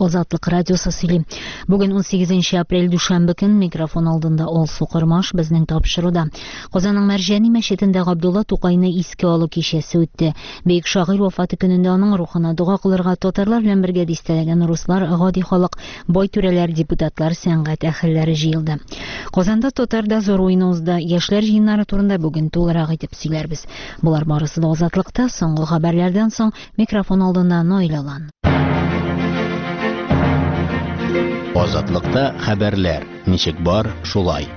Азатлык радиосы сөйли. Бүген 18 апрель дүшәмбе көн микрофон алдында Ол Сукырмаш безнең тапшыруда. Казанның Мәрҗани мәчетендә Габдулла Тукайны искә алу кичәсе үтте. Бөек шагыйрь вафаты көнендә аның рухына дуга кылырга татарлар белән бергә дистәләгән руслар, гади халык, бай түрәләр, депутатлар, сәнгать әһелләре җыелды. Казанда татарда зур уйны узды. Яшьләр җыеннары турында бүген тулырак итеп сөйләрбез. Булар барысы да Азатлыкта. Соңгы хәбәрләрдән соң микрофон алдында Нойлалан. Азатлыкта хәбәрләр. Ничек бар, шулай.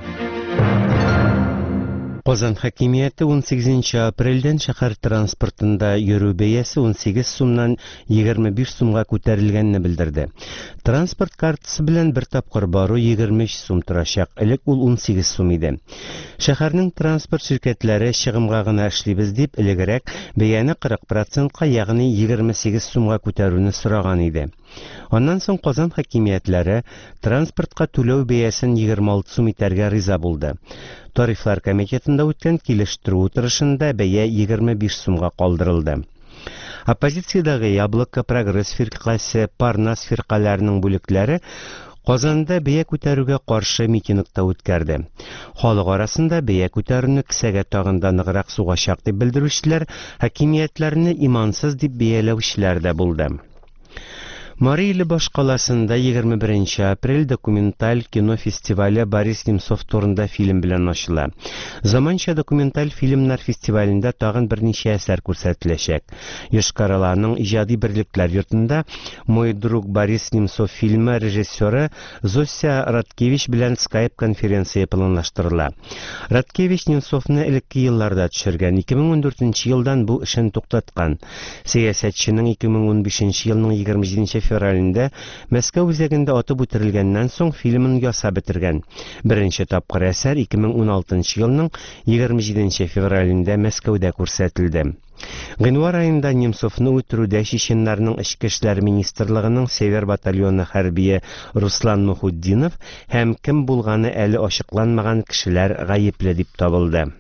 Казан хакимияте 18 апрельдән шәһәр транспортында йөрү бәясе 18 сумнан 25 сумга күтәрелгәнне белдерде. Транспорт картасы белән бер тапкыр бару 23 сум торачак. Элек ул 18 сум иде. Шәһәрнең транспорт ширкәтләре чыгымга гына эшлибез дип элегрәк бәяне 40%-ка, ягъни 28 сумга күтәрүне сораган иде. Аннан соң Казан хакимиятләре транспортка түләү бәясен 26 сум итәргә риза булды. Тарифлар комитетында үткән килештерү утырышында бәя 25 сумга калдырылды. Оппозициядәге Яблоко, Прогресс фиркасы, Парнас фиркаларының бүлекләре Казанда бәя күтәрүгә каршы митингта үткәрде. Халык арасында бәя күтәрүне кисәгә тагын да ныграк сугачак дип белдерүчеләр, хакимиятләрне имансыз дип бәяләүчеләр дә булды. Марийли башкаласында 21 апрель документаль кино фестивале Борис Немцов турында фильм белән ачыла. Заманча документаль фильмнар фестивалендә тагын берничә әсәр күрсәтеләчәк. Йошкар-Оланың иҗади берлекләр йортында «Мой друг Борис Немцов» фильмы режиссеры Зося Радкевич белән Skype конференция планлаштырыла. Радкевич Немцовны элекке елларда төшергән, 2014 елдан бу эшен туктаткан. Сәясәтченең 2015 елның 27 февралендә Мәскәү үзәгендә атып үтерелгәннән соң фильмын ясап бетергән. Беренче тапкыр әсәр 2016 елның 27 февралендә Мәскәүдә күрсәтелде. Гыйнвар айында Немцовны үтерүдә чеченнарның эчке эшләр министрлыгының Север батальоны хәрбие Руслан Мухуддинов һәм кем булганы әле ачыкланмаган кешеләр гаепле дип табылды.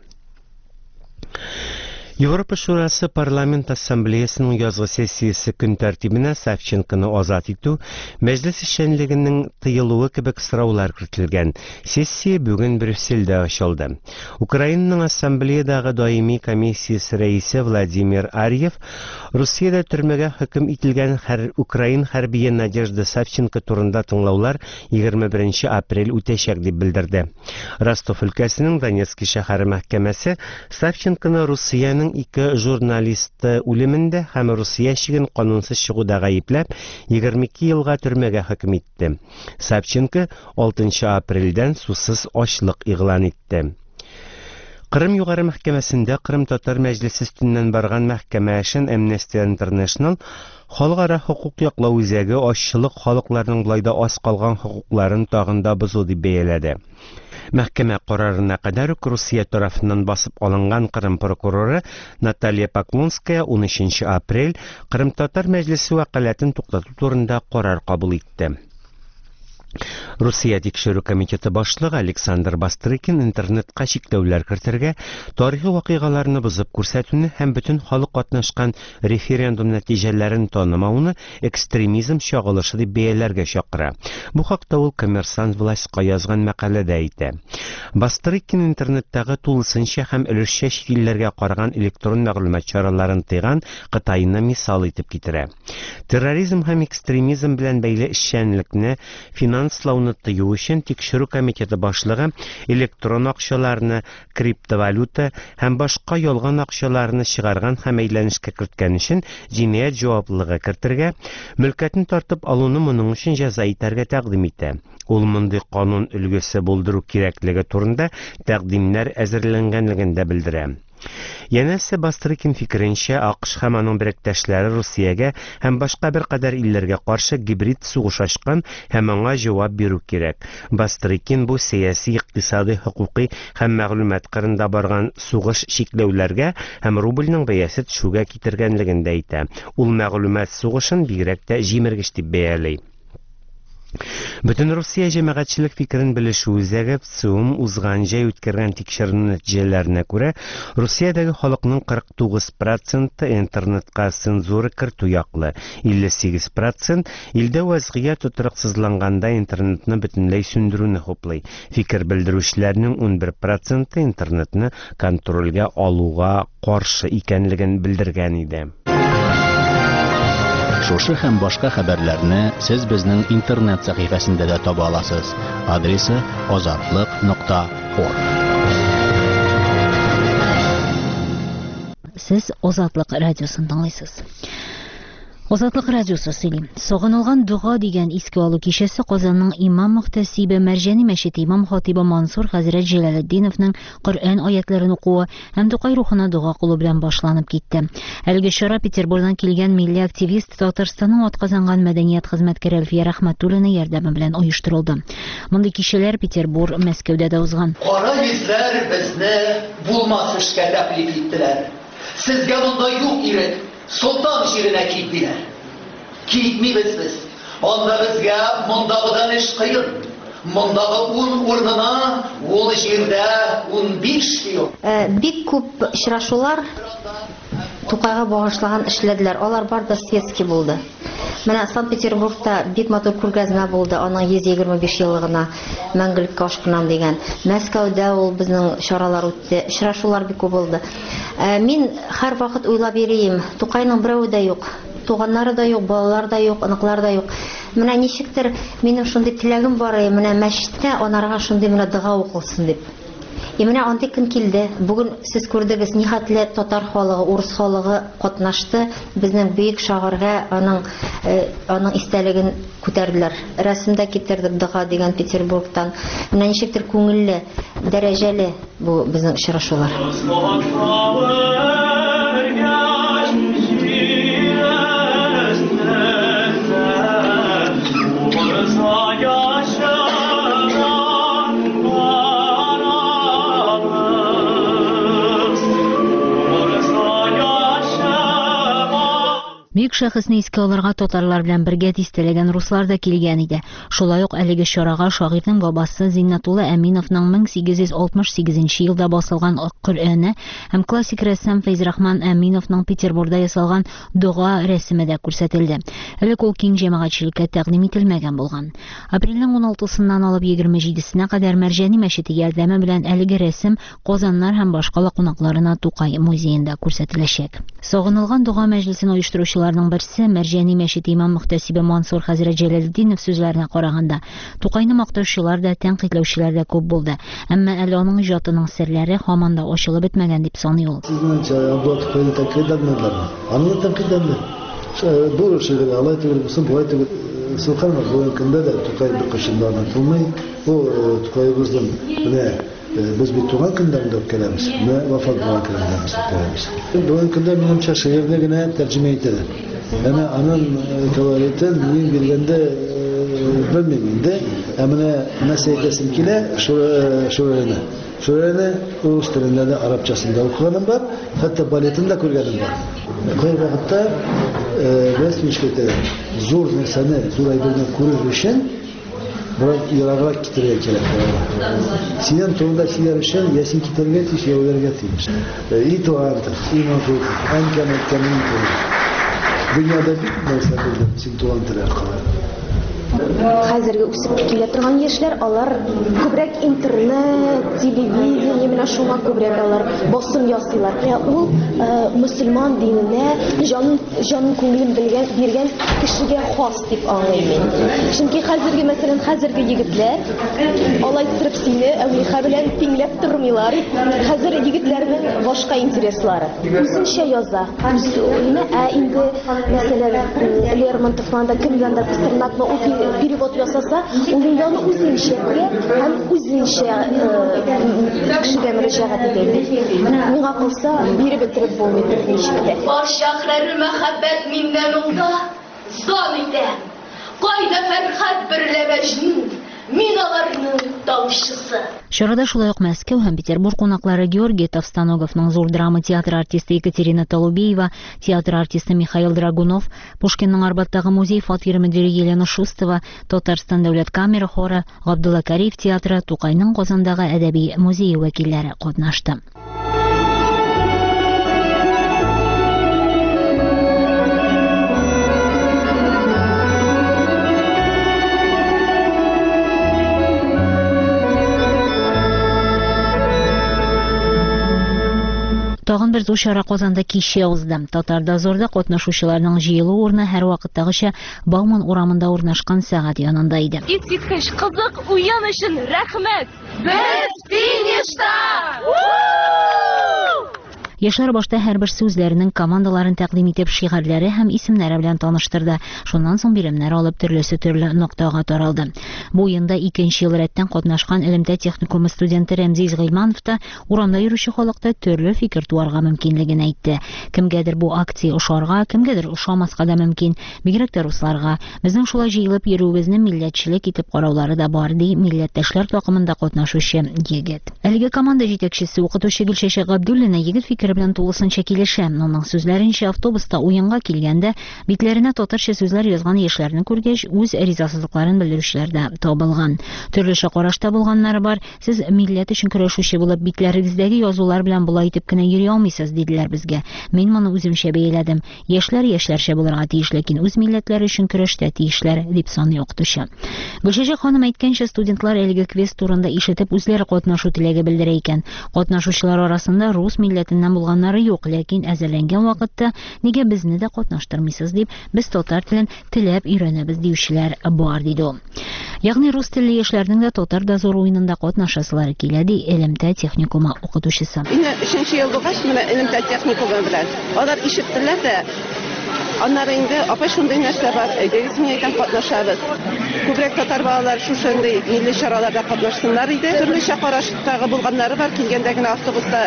Европа Шурасы парламент ассамблеясының язгы сессиясе көн тәртибенә Савченконы азат итү, мәҗлес эшчәнлегенең тыелуы кебек сораулар кертелгән. Сессия бүген Брюссельдә ачылды. Украинаның ассамблеядагы даими комиссиясе рәисе Владимир Арьев Русиядә төрмәгә хөкем ителгән Украин хәрбие Надежда Савченко турында тыңлаулар 21 апрель үтәчәк дип белдерде. Ростов өлкәсенең Донецк шәһәре мәхкәмәсе Савченконы Русиянең 2 журналисты үлемендә һәм Русия чиген канунсыз чыгуда гаепләп 22 елга төрмәгә хөкем итте. Савченко 6 апрельдән сусыз ачлык игълан итте. Кырым югары мәхкәмәсендә Кырым татар мәҗлесе өстеннән барган мәхкәмә эшен Amnesty International халыкара хукук яклау үзәге ачлык халыкларның булайда аз калган хукукларын тагын да бозу дип бәяләде. Мәхкәмә карарына кадәр Русия тарафыннан басып алынган Кырым прокуроры Наталья Поклонская 13 апрель Кырым татар мәҗлесе вәкаләтен туктату турында карар кабул итте. Русия тикшерү комитеты башлыгы Александр Бастрыкин интернетка чикләүләр кертергә, тарихи вакыйгаларны бозып күрсәтүне һәм бөтен халык катнашкан референдум нәтиҗәләрен танымауны экстремизм чагылышы дип бәяләргә чакыра. Бу хакта ул Коммерсант властька язган мәкаләдә әйтә. Бастрыкин интернеттагы тулысынча һәм өлешчә чит илләргә караган электрон мәгълүмат чараларын тыйган Кытайны мисал итеп китерә. Терроризм һәм экстремизм белән бәйле эшчәнлекне финанслауны тыю өчен тикшерү комитеты башлыгы электрон акчаларны, криптовалюта һәм башка ялган акчаларны чыгарган һәм әйләнешкә керткән өчен җинаять җаваплылыгы кертергә, мөлкәтне тартып алуны моның өчен җәза итәргә тәкъдим итә. Ул мондый канун өлгесе булдыру кирәклеге турында тәкъдимнәр әзерләнгәнлеген дә белдерә. Янәсе Бастрыкин фикеренчә, АКШ һәм аның беректәшләре Русиягә һәм башка бер кадәр илләргә каршы гибрид сугыш ачкан һәм аңа җавап бирү кирәк. Бастрыкин бу сәяси, икътисади, хукукый һәм мәгълүмат кырында барган сугыш чикләүләргә һәм рубльнең бәясе төшүгә китергәнлеген дә әйтә. Ул мәгълүмат сугышын бигрәк тә җимергеч дип бәяли. Бөтен Русия җәмәгатьчелек фикерен белешү үзәге ЦИУМ узган җәй үткәргән тикшерү нәтиҗәләренә күрә, Русиядәге халыкның 49% интернетка цензура кертү яклы, 58% илдә вазгыя тотрыксызланганда интернетны бөтенләй сүндерүне хуплый. Фикер белдерүчеләрнең 11% интернетны контрольгә алуга каршы икәнлеген белдергән иде. Шушы һәм башка хәбәрләрне сез безнең интернет сәхифәсендә дә таба аласыз. Адресы azatlык.org. Сез Азатлык радиосын тыңлыйсыз. Азатлык радиосы сөйли. Сагынылган дуга дигән иске алу кичәсе Казанның имам мөхтәсибе Мәрҗани мәчете имам хатибы Мансур хәзрәт Җәләлетдиновның Коръән аятларын укуы һәм Тукай рухына дуга кылу белән башланып китте. Әлеге чара Петербургдан килгән милли активист Татарстанның атказанган мәдәният хезмәткәре Әлфия Рәхмәтуллина ярдәме белән оештырылды. Мондый кичәләр Петербург, Мәскәүдә дә узган. Кара йөзләр безне булмас эшкә тәклиф иттеләр. Сезгә монда юк ирек. Солтан җиренә киттеләр. Китмибез без. Анда безгә мондагыдан эш кыен. Мондагы 10 урынына ул җирдә 15 юк. Бик күп очрашулар Тукайга багышлаган эшләделәр. Алар бар да светский булды. Менә Санкт-Петербургта бик матур күргәзмә булды, аның 125 еллыгына мәңгелеккә ашкынам дигән. Мәскәүдә ул безнең чаралар үтте, очрашулар бик күп булды. Мин һәр вакыт уйлап йөрим, Тукайның берәү дә юк, туганнары да юк, балалар да юк, аныклар да юк. Менә ничектер минем шундый теләгем бар, менә мәчеттә анарга шундый менә дога укылсын дип. Менә андый көн килде. Бүген сез күрдегез, нихәтле татар халыгы, урыс халыгы катнашты. Безнең бөек шагыйрьгә аның истәлеген күтәрделәр. Рәсемдә китердек дога дигән Петербургтан. Менә ничектер күңелле, дәрәҗәле бу безнең очрашулар. Бик шәхесне искә алырга татарлар белән бергә тистеләгән руслар да килгән иде. Шулай ук әлеге чарага шагыйрьнең бабасы Зиннатулла Әминовның 1868 елда басылган Коръәне һәм классик рәссам Фәйзрахман Әминовның Петербургда ясалган дуга рәсеме дә күрсәтелде. Элек ул киң җәмәгатьчелеккә тәкъдим ителмәгән булган. Апрельнең 16-сыннан алып 27-сенә кадәр Мәрҗани мәчете ярдәме белән әлеге рәсем Казаннар һәм башка кунакларына Тукай музеенда күрсәтеләчәк. Сагынылган дуга мәҗлесен оештыручыларның берсе Мәрҗани мәчете имам мөхтәсибе Мансур хәзрәт Җәләлетдинов сүзләренә караганда, Тукайны мактаучылар да, тәнкыйтьләүчеләр дә күп булды. Әмма әле аның иҗатының серләре һаман да ачылып бетмәгән дип саный ул. Biz bir tuğan kınlarında okuyalımız. Ne vafat tuğan kınlarında okuyalımız. Tuğan kınlar benimce şehirde yine tercüme edilir. Yani anın kavaliyeten benim bilgende bilmeminde. Ama meselesinkile şurayına. Şurayına Oğuz dilinde de Arapçasında okuyanım var. Hatta baletinde kurganım var. Koy vakitte resmişkete zor mesele, zor aydınlığı kurur için Buraya yararak kitleye gerek var. Sinan toğunda siler için yasin kitleye tiş yavrular getirmiş. İyi toğandır, iyi mahvur, en dünyada bir mesela sin toğandılar kalan. Хәзерге үсеп килә торган яшьләр алар күбрәк интернет, телевидение менә шуңа күбрәк алар басым ясыйлар. Ул мөселман диненә җанын күңелен биргән кешегә хас дип аңлыйм мин. Чөнки хәзерге мәсәлән хәзерге егетләр алай торып сине Әүлиха белән тиңләп тормыйлар. Хәзер егетләрнең башка интереслары. Үзенчә яза. Инде мәсәлән Лермонтовның да кемгәндер Пастернакны перевод ясаса, ул инде аны үзенчә һәм үзенчә кешегә мөрәҗәгать итә. Миңа калса, биреп бетереп булмый ничек тә. Бар шәһәр мәхәббәт миннән унда зан итә. Кайда фәрхәт берлә мәҗнүн, мин аларның тавышчысы. Чарада шулай ук Мәскәү һәм Петербург кунаклары Георгий Товстоноговның зур драма театры артисты Екатерина Толубеева, театр артисты Михаил Драгунов, Пушкинның Арбаттагы музей фатиры мөдире Елена Шустова, Татарстан дәүләт камера хоры, Габдулла Кариев театры, Тукайның Казандагы әдәби музее вәкилләре катнашты. Тагын бер зур чара Казанда кичә узды. Татар дозорда катнашучыларның җыелу урыны һәр вакыттагыча Бауман урамында урнашкан сәгать янында иде. Искиткеч кызык уен өчен рәхмәт. Без финишта! Яшьләр башта һәрбер сүзләренең командаларын тәкъдим итеп шигырьләре һәм исемнәре белән таныштырды. Шуннан соң биремнәр алып төрле ноктага таралды. Бу уенда 2нче ел рәттән катнашкан Элемтә техникумы студенты Рәмзиз Гыйльманов та урамда йөрүче халыкта төрле фикер туарга мөмкинлеген әйтте. Кемгәдер бу акция ошарга, кемгәдер ошамаска да мөмкин. Бигрәк тә русларга. Безнең шулай җыелып йөрүебезне милләтчелек итеп караулары да бар, ди милләттәшләр такымында катнашучы егет. Әлеге команда җитәкчесе укытучы Гөлчәчәк Габдуллина егет фикер белән тулысынча килешә. Аның сүзләренчә, автобуста уенга килгәндә битләренә татарча сүзләр язган яшьләрне күргәч, үз ризасызлыкларын белдерүчеләр дә табылган. Төрлечә карашта булганнары бар. Сез милләт өчен көрәшүче булып, битләрегездәге язулар белән булай итеп кенә йөри алмыйсыз, диделәр безгә. Мин моны үземчә бәяләдем. Яшьләр яшьләрчә булырга тиеш, ләкин үз милләтләре өчен көрәштә тиешләр, дип саный укытучы. Гөлчәчәк ханым әйткәнчә, студентлар әлеге квест турында ишетеп үзләре катнашу теләге белдерә икән. Катнашучылар арасында рус милләтеннән булганнары юк, ләкин әзерләнгән вакытта нигә безне дә катнаштырмыйсыз дип, без татар телен теләп өйрәнәбез диючеләр бар, диде ул. Ягъни рус телле яшьләрнең дә татар дозор уенында катнашасылары килә, ди Элемтә техникумы укытучысы. Инде 3нче ел булгач, менә Элемтә техникумы белән алар ишеттеләр дә. Аннары инде апа шундый нәрсә бар, әйдәгез мин әйтәм катнашабыз. Күбрәк татар балалар шушындый милли чараларда катнашсыннар иде. Төрлечә караштагы булганнары бар, килгәндә генә автобуста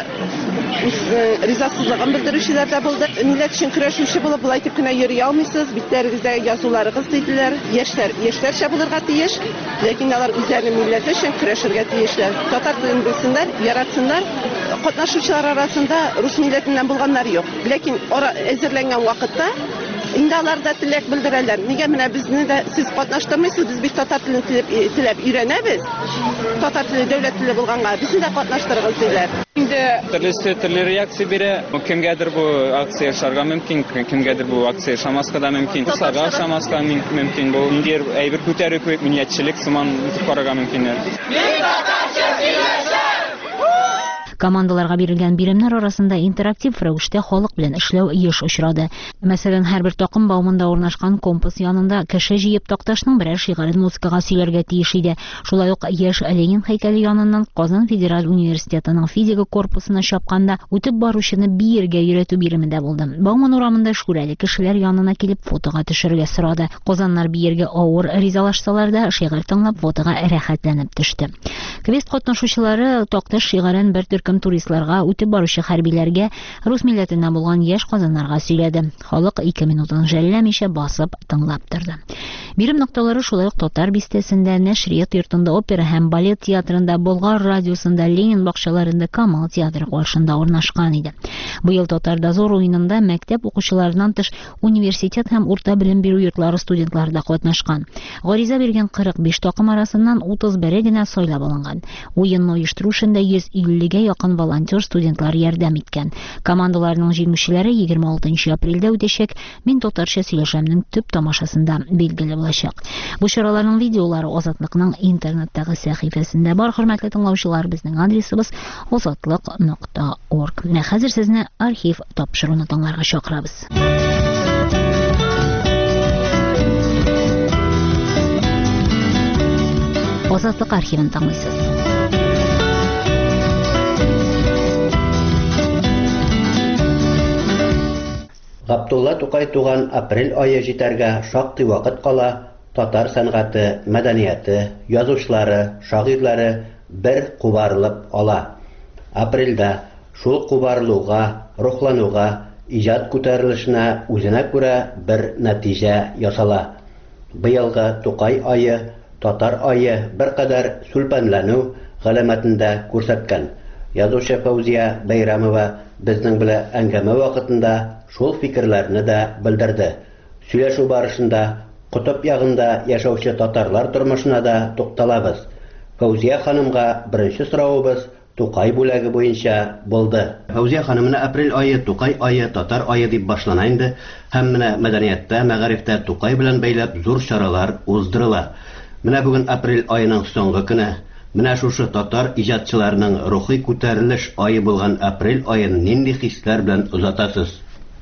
ризасызлыгын белдерүчеләр дә булды. Милләт өчен көрәшүче булып, булай итеп кенә йөри алмыйсыз, битләрегездә язуларыгыз диделәр. Яшьләрчә булырга тиеш, ләкин алар үзләренең милләте өчен көрәшергә тиешләр. Татар телен белсеннәр, яратсыннар. Катнашучылар арасында рус милләтеннән булганнар юк. Ләкин әзерләнгән вакытта инде алар да теләк белдерәләр. Нигә менә безне дә сез катнаштырмыйсыз, без бит татар телен теләп өйрәнәбез. Татар теле дәүләт теле булганга безне дә катнаштырыгыз диләр. Инде төрле реакция бирә. Кемгәдер бу акция яшарга мөмкин, кемгәдер бу акция шамаска да мөмкин. Татарга шамаска мөмкин. Бу инде әйбер күтәрү күп милләтчелек сыман итеп карарга мөмкин. Командаларга бирелгән биремнәр арасында интерактив рәвештә халык белән эшләү еш очрады. Мәсәлән, һәрбер такым Бауманда урнашкан компас янында кеше җыеп такташның берәр шигырен музыкага сөйләргә тиеш иде. Шулай ук яшь Ленин һәйкәле яныннан Казан Федераль университетының физика корпусына чапканда үтеп баручыны биергә өйрәтү биреме дә булды. Бауман урамында шүрәле кешеләр янына килеп фотога төшәргә сорады. Казаннар биергә авыр ризалашсалар да, шигырь тыңлап фотога рәхәтләнеп төште. Квест катнашучылары такташ шигырен бер төркем туристларга, үтеп баручы хәрбиләргә, рус милләтеннән булган яшь казаннарга сөйләде. Халык 2 минутын жәлләмичә басып тыңлап торды. Бирем нокталары шулай ук Татар бистәсендә, Нәшрият йортында, опера һәм балет театрында, Болгар радиосында, Ленин бакчаларында, Камал театры каршында урнашкан иде. Бу ел Татар дозор уенында мәктәп укучыларыннан тыш университет һәм урта белем бирү йортлары студентлары да катнашкан. Гариза биргән 45 такым арасыннан 31 генә сайлап алынган. Уенны оештыру эшендә 150гә якын волонтер студентлар ярдәм иткән. Командаларның җиңүчеләре 26 апрельдә үтәчәк. Мин татарча сөйләшәмнең төп тамашасында билгеле булачак. Бу чараларның видеолары Азатлыкның интернеттагы сәхифәсендә бар. Хөрмәтле тыңлаучылар, безнең адресыбыз azatlык.org. Менә хәзер сезне архив тапшыруны тыңларга чакырабыз. Азатлык архивын тыңлыйсыз. Габдулла Тукай туган апрель айы җитәргә шактый вакыт кала. Татар сәнгате, мәдәнияте, язучылары, шагыйрьләре бер кубарылып ала. Апрельдә шул кубарылуга, рухлануга, иҗат күтәрелешенә үзенә күрә бер нәтиҗә ясала. Быелгы Тукай айы татар айы бер кадәр сүлпәнләнү галәмәтендә күрсәткән. Язучы Фәүзия Бәйрәмова безнең белән әңгәмә вакытында шул фикерләрне дә белдерде. Сөйләшү барышында Кутып ягында яшәүче татарлар тормышына да тукталабыз. Фәүзия ханымга беренче соравыбыз Тукай бүләге буенча булды. Фәүзия ханымны апрель айы, Тукай айы, татар айы дип башлана инде. Һәм менә мәдәнияттә, мәгарифтә Тукай белән бәйләп зур чаралар уздырыла. Менә бүген апрель айының соңгы көне. Менә шушы татар иҗатчыларының рухи күтәрелеш айы булган апрель айын нинди хисләр белән узатасыз?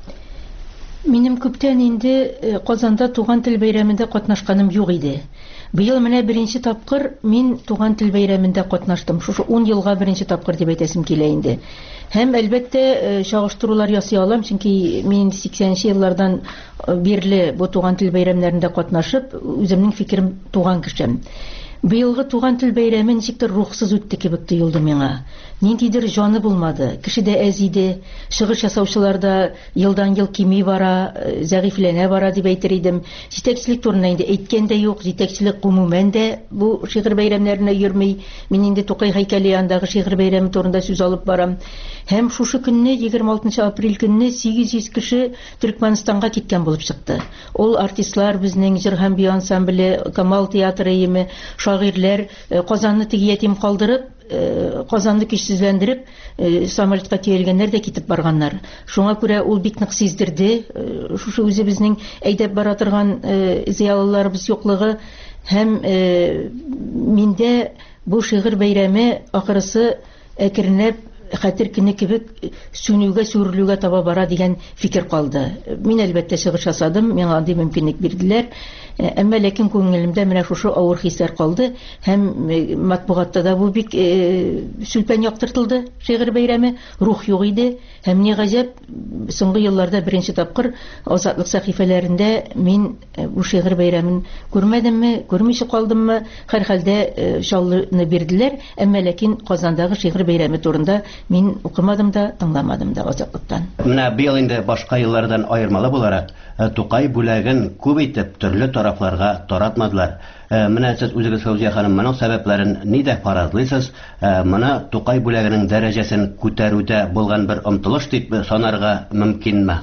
Минем күптән инде Казанда туган тел бәйрәмендә катнашканым юк иде. Быел менә беренче тапкыр мин туган тел бәйрәмендә катнаштым. Шушы 10 елга беренче тапкыр дип әйтәсем килә инде. Һәм әлбәттә чагыштырулар ясый алам, чөнки мин 80нче еллардан бирле бу туган тел бәйрәмнәрендә катнашып, үземнең фикерем туган кешем. Быелгы туган тел бәйрәме ничектер рухсыз үтте кебек тоелды миңа. Ниндидер җаны булмады. Кешедә әз иде, чыгыш ясаучылар да елдан-ел кими бара, зәгыйфләнә бара дип әйтер идем. Җитәкчелек турында инде әйткән дә юк, җитәкчелек гомумән дә бу шигырь бәйрәмнәренә йөрми. Мин инде Тукай һәйкәле янындагы шигырь бәйрәме турында сүз алып барам. Һәм шушы көнне 26 апрель көнне 800 кеше Төркмәнстанга киткән булып чыкты. Ул артистлар, безнең җыр һәм бию ансамбле, Камал театры еме, шагыйрьләр Казанны теге ятим калдырып, Казанны көчсезләндереп, самолетка тиелгәннәр дә китеп барганнар. Шуңа күрә ул бик нык сиздерде. Шушы үзебезнең әйдәп бара торган зыялыларыбыз юклыгы һәм миндә бу шигырь бәйрәме ахырысы әкренләп хәтер көне кебек сүнүгә, сүрелүгә таба бара дигән фикер калды. Мин әлбәттә чыгыш ясадым, миңа андый мөмкинлек бирделәр. Әмма ләкин күңелемдә менә шушы авыр хисләр калды һәм матбугатта да бу бик сүлпән яктыртылды. Шигырь бәйрәме рух юк иде һәм ни гаҗәп, соңгы елларда беренче тапкыр Азатлык сәхифәләрендә мин бу шигырь бәйрәмен күрмәдемме, күрмичә калдыммы, һәр хәлдә шаллыны бирделәр. Әмма ләкин Казандагы шигырь бәйрәме турында мин укымадым да, тыңламадым да Азатлыктан. Менә быел инде башка еллардан аермалы буларак Тукай бүләген күп итеп төрле тарафларга таратмадылар. Менә сез үзегез Фәүзия ханым, моның сәбәпләрен нидә фаразлыйсыз? Моны Тукай бүләгенең дәрәҗәсен күтәрүдә булган бер омтылыш дип санарга мөмкинме?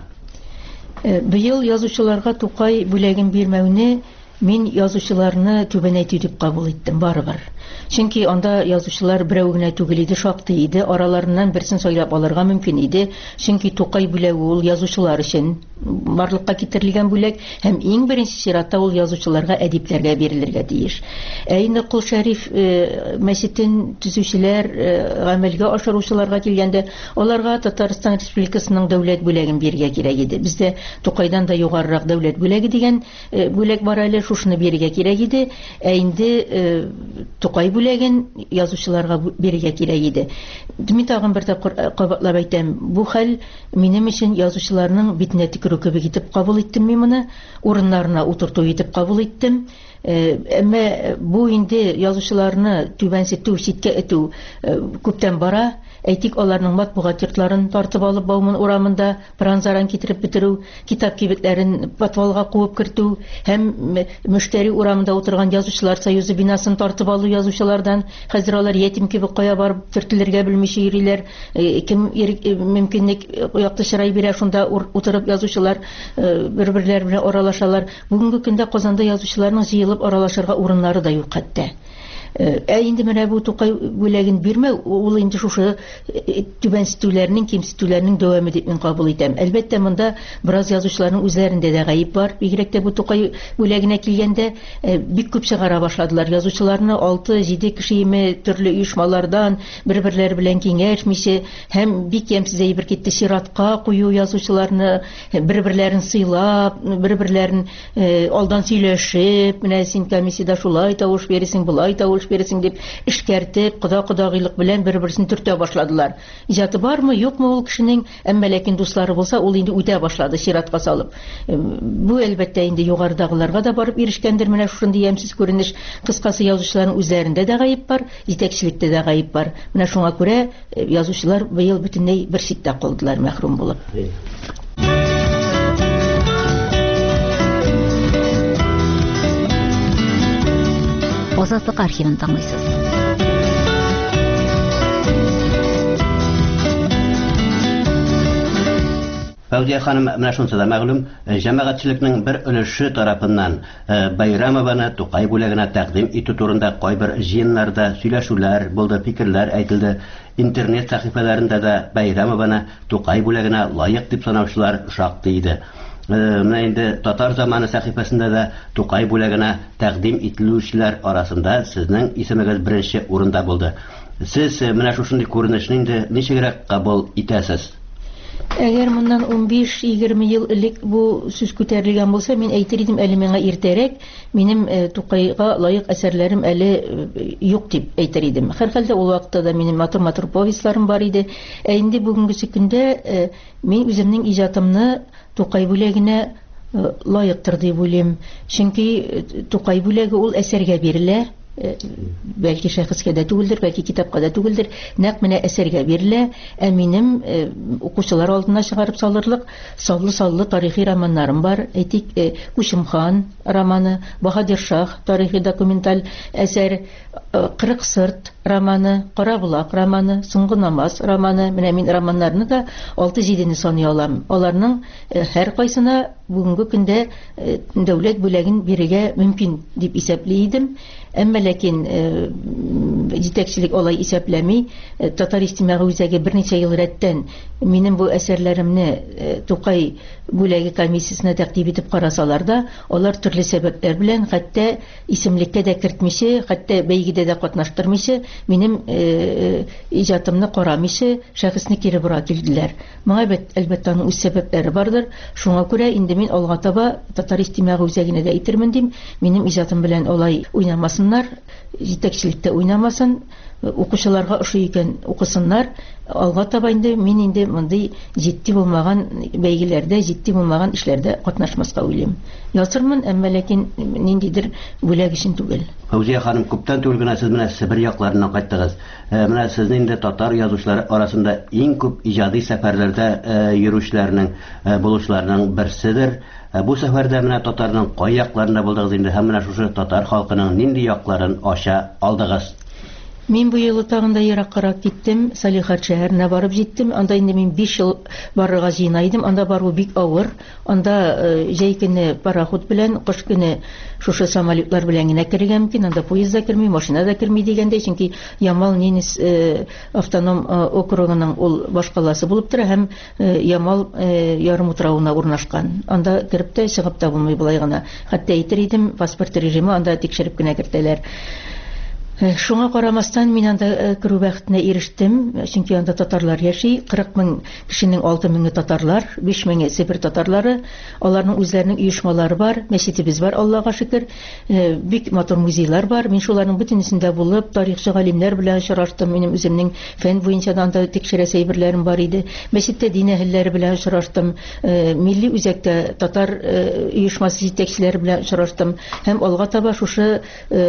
Быел язучыларга Тукай бүләген бирмәүне мин язучыларны түбәнәйтү дип кабул иттем, барыбер. Чөнки анда язучылар берәү генә түгел иде, шактый иде, араларыннан берсен сайлап алырга мөмкин иде. Чөнки Тукай бүләге ул язучылар өчен барлыкка китерелгән бүләк һәм иң беренче чиратта ул язучыларга, әдипләргә бирелергә тиеш. Инде Кол Шәриф мәчетен төзүчеләр, гамәлгә ашыручыларга килгәндә, аларга Татарстан Республикасының дәүләт бүләген бирергә кирәк иде. Бездә Тукайдан да югарырак дәүләт бүләге дигән бүләк бар әле, шушыны бирергә кирәк иде. Инде Тукай бүләген язучыларга бирергә кирәк иде. Мин тагын бер тапкыр кабатлап әйтәм, бу хәл минем өчен язучыларның битенә тикерү кебек итеп кабул иттем мин моны, урыннарына утырту итеп кабул иттем. Әмма бу инде язучыларны түбәнсетү, читкә этү күптән бара. Әйтик, аларның матбугат йортларын тартып алып Бауман урамында пранзаран китереп бетерү, китап кибетләрен подвалга куып кертү һәм Мөштәри урамында утырган язучылар союзы бинасын тартып алу язучылардан. Хәзер алар ятим кебек кая барып төртелергә белмичә йөриләр. Кем мөмкинлек якты чырай бирә, шунда утырып язучылар бер-берләр белән аралашалар. Бүгенге көндә Казанда язучыларның җыелып аралашырга урыннары да юк хәтта. Инде менә бу Тукай бүләген бирмәү, ул инде шушы түбәнсетүләрнең, кимсетүләрнең дәвамы дип мин кабул итәм. Әлбәттә, монда бераз язучыларның үзләрендә дә гаип бар. Бигрәк тә бу Тукай бүләгенә килгәндә бик күп чыгара башладылар. Язучыларны 6-7 кешеме төрле оешмалардан бер-берләр белән киңәшмичә һәм бик ямьсез әйбер китте, сиратка кую язучыларны, бер-берләрен сыйлап, бер-берләрен алдан сөйләшеп, менә син комиссияда шулай тавыш бирәсең, булай тавыш бересең дип эшкәртеп, кода-кодагыйлык белән бер-берсен төртә башладылар. Иҗаты бармы, юкмы ул кешенең, әмма ләкин дуслары булса, ул инде үтә башлады, сиратка салып. Бу әлбәттә инде югарыдагыларга да барып ирешкәндер, менә шундый ямьсез күренеш. Кыскасы, язучыларның үзләрендә дә гаип бар, җитәкчелектә дә гаип бар. Менә шуңа күрә язучылар быел бөтенләй бер читтә калдылар, мәхрүм булып. Азатлык архивын тыңлыйсыз. Фәүзия ханым, менә шунсы да мәгълүм, җәмәгатьчелекнең бер өлеше тарафыннан Байрамованы Тукай бүләгенә тәкъдим итү турында кайбер җыеннарда сөйләшүләр булды, фикерләр әйтелде. Интернет сәхифәләрендә дә Байрамованы Тукай бүләгенә лаек дип санаучылар шактый иде. Менә инде Татар заманы сәхифәсендә дә Тукай бүләгенә тәкъдим ителүчеләр арасында сезнең исемегез беренче урында булды. Сез менә шушындый күренешне инде ничегрәк кабул итәсез? Әгәр моннан 15-20 ел элек бу сүз күтәрелгән булса, мин әйтер идем, әле миңа иртәрәк минем Тукайга лаек әсәрләрем әле юк дип әйтер идем. Һәрхәлдә ул вакытта да минем матур повестларым бар иде. Ә инде бүгенгесе көндә мин үземнең иҗатымны Тукай бүләгенә лаектыр дип уйлыйм. Чөнки Тукай бүләге ул әсәргә бирелә. Бәлки шәхескә дә түгелдер, бәлки китапка да түгелдер, нәкъ менә әсәргә бирелә, ә минем укучылар алдына чыгарып салырлык саллы тарихи романнарым бар. Әйтик, Күчемхан романы, Баһадир Шах тарихи документаль әсәр, Кырык сырт романы, Карабулак романы, Соңгы намаз романы. Менә мин романнарны да 6-7 саный алам. Аларның һәр кайсына бүгенге көндә дәүләт бүләген бирергә мөмкин дип исәпли идем. Әмма ләкин җитәкчелек алай исәпләми, Татар иҗтимагый үзәге берничә ел рәттән минем бу әсәрләремне Тукай бүләге комиссиясенә тәкъдим итеп карасалар да, алар төрле сәбәпләр белән хәтта исемлеккә дә кертмичә, хәтта бәйгедә дә катнаштырмыйча, минем иҗатымны карамыйча, шәхесне кире бора килделәр. Моңа әлбәттә аның үз сәбәпләре бардыр. Шуңа күрә инде мин алга таба Татар иҗтимагый үзәгенә дә әйтермен дим, минем иҗатым белән алай уйнамасыннар, җитәкчелектә уйнамасын, укучыларга ошый икән укысыннар. Алга таба инде мин инде мондый җитди булмаган бәйгеләрдә, җитди булмаган эшләрдә катнашмаска уйлыйм. Язырмын, әмма ләкин ниндидер бүләк өчен түгел. Фәүзия ханым, күптән түгел генә сез менә Себер якларына кайттыгыз. Менә сезнең инде татар язучылары арасында иң күп иҗади сәфәрләрдә йөрүчеләрнең, булучыларның берседер. Бу сәфәрдә менә татарның кай якларында булдыгыз инде, һәм менә шушы татар халкының нинди якларын ача алдыгыз? Мин бу елы тагын да ераккарак киттем, Салихат шәһәренә барып җиттем. Анда инде мин 5 ел барырга җыйнайдым. Анда бару бик авыр. Анда җәй көне пароход белән, кыш көне шушы самолетлар белән генә керергә мөмкин. Анда поездда керми, машина да керми дигәндәй, чөнки Ямал-Ненец автоном округының ул башкаласы булып тора һәм Ямал ярым утравына урнашкан. Анда кереп тә чыгып та булмый булай гына. Хәтта әйтер идем, паспорт режимы анда тикшереп кенә кертәләр. Шуңа карамастан мин анда керү бәхетенә ирештем, чөнки анда татарлар яши, 40 мең кешенең 6 меңе татарлар, 5 меңе Себер татарлары, аларның үзләренең оешмалары бар, мәчетебез бар, Аллага шөкер, бик матур музейлар бар. Мин шуларның бөтенесендә булып, тарихчы галимнәр белән очраштым. Минем үземнең фән буенча да анда тикшерәсе әйберләрем бар иде. Мәчеттә дин әһелләре белән очраштым. Милли үзәктә татар оешмасы җитәкчеләре белән очраштым. Һәм алга таба шушы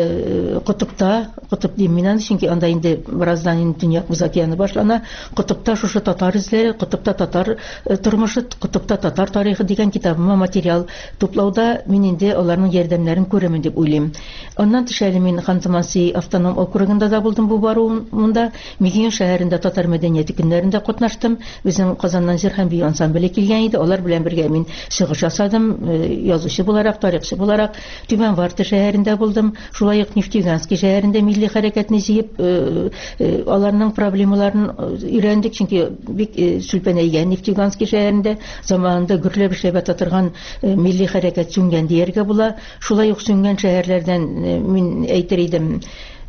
Кутып дим мин, чөнки анда инде бераздан инде Төньяк Боз океаны башлана. Кутупта шушы татар эзләре, Кутупта татар тормышы, Кутупта татар тарихы дигән китабыма материал туплауда мин инде аларның ярдәмнәрен күрәмен дип уйлыйм. Аннан тышәле мин Ханты-Мансийск автоном округында да булдым бу баруымда. Мигин шәһәрендә татар мәдәнияте көннәрендә катнаштым. Безнең Казаннан җыр һәм бию ансамбле килгән иде. Алар белән бергә мин чыгыш ясадым, язучы буларак, тарихчы буларак. Түбән Варта шәһәрендә булдым. Шулай ук Нефтьюганский шәһәрендә милли хәрәкәтне җыеп, аларның проблемаларын өйрәндек, чөнки бик сүлпәнәйгән Нефтьюганский шәһәрендә заманында гөрләп эшләп торган милли хәрәкәт сүнгән дияргә була. Шулай ук сүнгән шәһәрләрдән мин әйтер идем,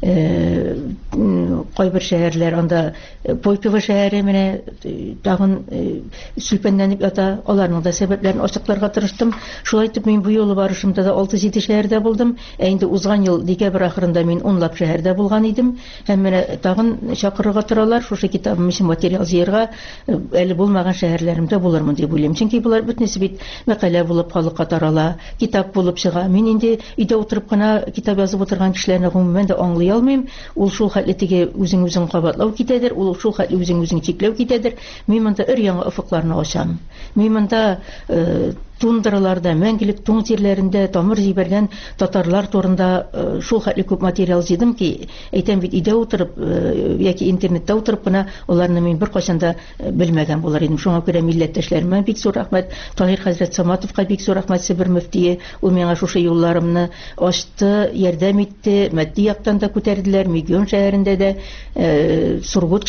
кайбер шәһәрләр, анда Пойково шәһәре менә тагын сүлпәнләнеп ята. Аларның да сәбәпләрен ачыкларга тырыштым. Шулай итеп мин бу юлы барышымда да 6-7 шәһәрдә булдым. Инде узган ел декабрь ахырында мин 10лап шәһәрдә булган идем. Һәм менә тагын чакырырга торалар, шушы китабым өчен материал җыярга әле булмаган шәһәрләремдә булырмын дип уйлыйм. Чөнки булар бөтенесе бит мәкалә булып халыкка тарала, китап булып чыга. Мин инде өйдә утырып кына китап язып утырган кешеләрне гомумән дә аңлый алмыйм. Ул шул хәтле теге үзең кабатлау китәдер, ул шул хәтле үзең чикләү китәдер. Мин монда өр-яңа офыкларны ачам. Мин монда тундраларда, мәңгелек тун тирләрендә тамыр җибәргән татарлар турында шул хәтле күп материал җыйдым ки, әйтәм бит, өйдә утырып яки интернетта утырып кына аларны мин беркайчан да белмәгән булар идем. Шуңа күрә милләттәшләремә бик зур рәхмәт, Таһир хәзрәт Саматовка бик зур рәхмәт, Себер мөфтие, ул миңа шушы юлларымны ачты, ярдәм итте, матди яктан да күтәрделәр. Миллион шәһәрендә дә, Сургут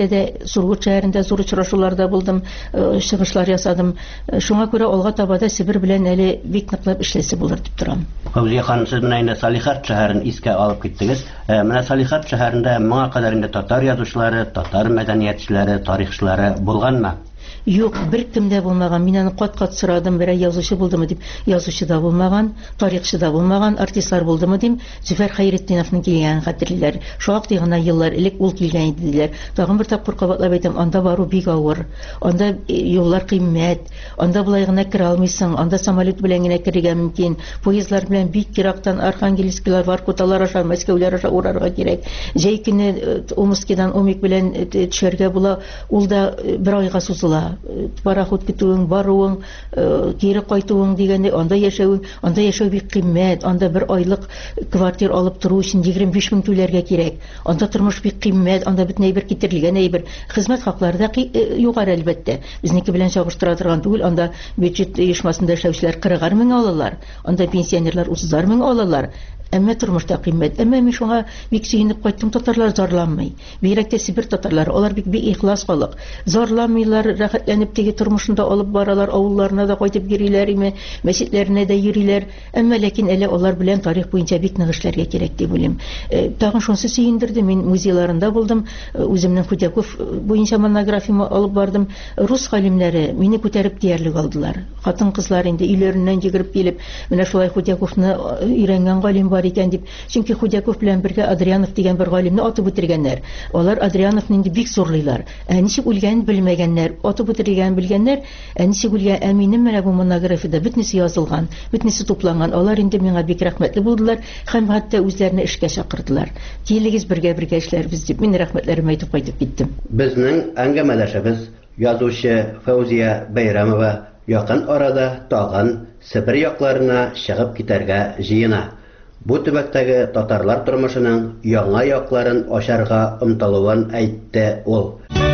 шәһәрендә зур очрашуларда булдым, чыгышлар ясадым. Шуңа күрә алга табада Себер белән әле бик ныклап эшләсе булыр дип торам. Фәүзия ханым, сез менә инде Салихард шәһәрен искә алып киттегез. Менә Салихард шәһәрендә моңа кадәр инде татар язучылары, татар мәдәниятчеләре, тарихчылары булганмы? Юк, бер кемдә булмаган. Мин аны кат-кат сорадым, берәр язучы булдымы дип. Язучы да булмаган, тарихчы да булмаган, артистлар булдымы дим. Зөфәр Хәйретдиновның килгәнен хәтерлиләр. Шактый гына еллар элек ул килгән иде диләр. Тагын бер тапкыр кабатлап әйтәм, анда бару бик авыр. Анда юллар кыйммәт. Анда булай гына кирә алмыйсың. Анда самолет белән генә кирергә мөмкин. Поездлар белән бик ерактан Архангельскилар, Воркуталар аша, Мәскәүләр аша урарга кирәк. Җәй көне Омскидан Омик белән төшәргә була. Ул да бер айга сузыла. Пароход көтүең, баруың, кире кайтуың дигәндә, анда яшәү бик кыйммәт. Анда бер айлык квартира алып тору өчен 25 мең түләргә кирәк. Анда тормыш бик кыйммәт, анда бөтен әйбер китерелгән әйбер. Хезмәт хаклары да югары әлбәттә. Безнеке белән чагыштыра торган түгел. Анда бюджет оешмасында эшләүчеләр 40 мең алалар. Анда пенсионерлар 30 мең алалар. Әмма тормышта кыйммәт. Әмма мин шуңа бик сөенеп кайттым, татарлар зарланмый. Бигрәк тә Себер татарлары, алар бик ихлас халык. Зарланмыйлар, рәхәтләнеп теге тормышында алып баралар, авылларына да кайтып йөриләр име, мәчетләренә дә йөриләр. Әмма ләкин әле алар белән тарих буенча бик нык эшләргә кирәк дип уйлыйм. Тагын шунысы сөендерде, мин музейларында булдым, үземнең Худяков буенча монографиямны алып бардым. Рус галимнәре мине күтәреп диярлек алдылар. Хатын-кызлар инде өйләреннән йөгереп килеп, менә шулай Худяковны өйрәнгән галим икән дип. Чөнки Худяков белән бергә Адрианов дигән бер галимне атып үтергәннәр. Алар Адриановны инде бик зурлыйлар. Ничек үлгәнен белмәгәннәр, атып үтергәнен белгәннәр. Ничек үлгән, минем менә бу монографиядә бөтенесе язылган, бөтенесе тупланган. Алар инде миңа бик рәхмәтле булдылар һәм хәтта үзләренә эшкә чакырдылар. Килегез бергә эшләрбез дип мин рәхмәтләремне әйтеп кайтып киттем. Безнең әңгәмәләшебез язучы Фәүзия Бәйрәмова якын арада тагын Себер якларына чыгып китәргә җыена. Бу төбәктәге татарлар тормышының яңа якларын ачарга омтылуын әйтте ул.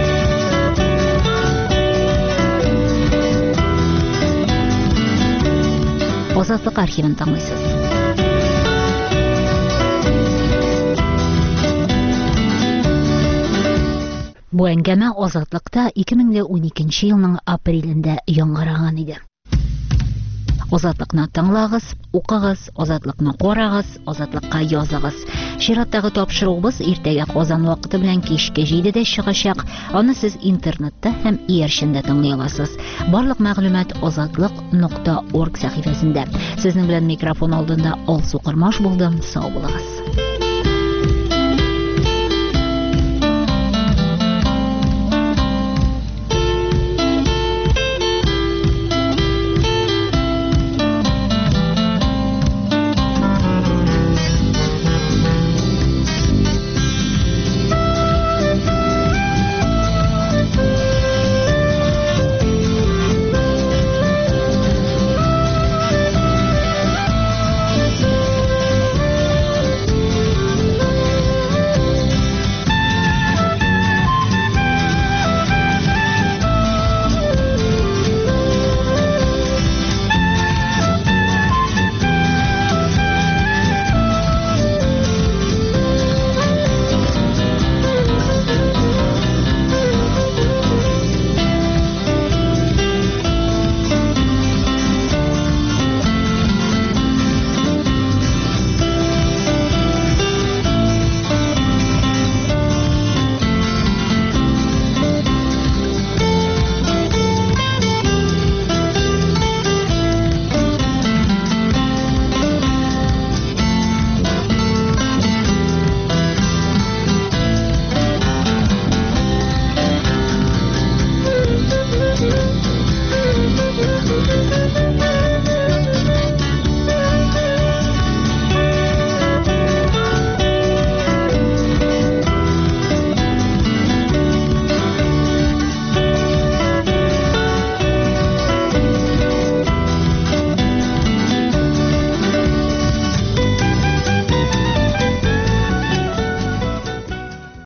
Азатлык архивын тыңлыйсыз. Бу әңгәмә Азатлыкта 2012 елның апрелендә яңгыраган иде. Азатлыкны тыңлагыз, укыгыз, Азатлыкны карагыз, Азатлыкка языгыз. Чираттагы тапшыруыбыз иртәгә Казан вакыты белән кичке 7дә чыгачак. Аны сез интернетта һәм иярчендә тыңлый аласыз. Барлык мәгълүмат azatlyk.org сәхифәсендә. Сезнең белән микрофон алдында Алсу Кырмаш булдым. Сау булыгыз.